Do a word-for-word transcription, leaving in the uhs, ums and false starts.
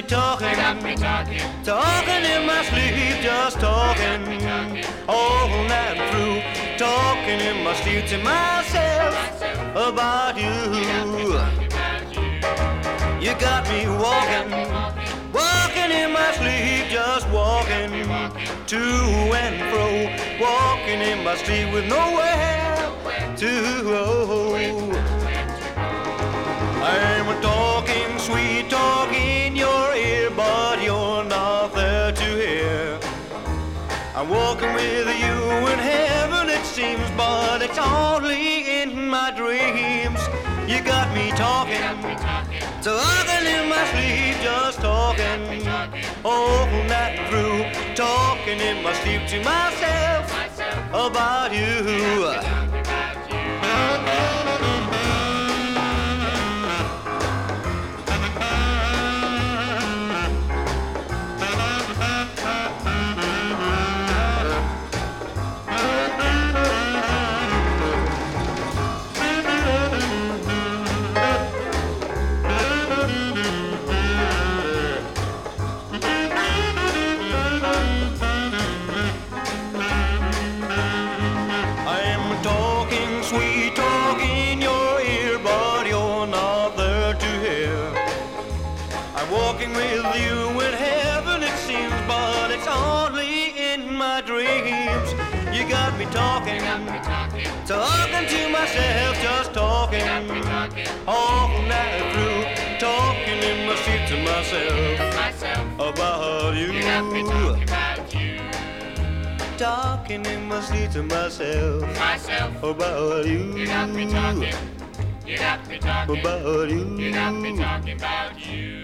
me talking, You got me talking, talking in my sleep, just talking all night through, talking in my sleep to myself about you. You got me walking, walking in my sleep, just walking to and fro, walking in my sleep with nowhere to go. I'm talking sweet talk in your ear, but you're not there to hear. I'm walking with you in heaven, it seems, but it's only in my dreams. You got me talking, talking in my sleep, just talking all night through, talking in my sleep to myself about you. Sweet talk in your ear, but you're not there to hear. I'm walking with you in heaven, it seems, but it's only in my dreams. You got me talking, talking to myself, just talking all night through, talking in my sleep to myself about you. you got me talking about you. Talking in my sleep to myself, Myself, about you. you got me talking, you got me talking, About you. you got me talking about you.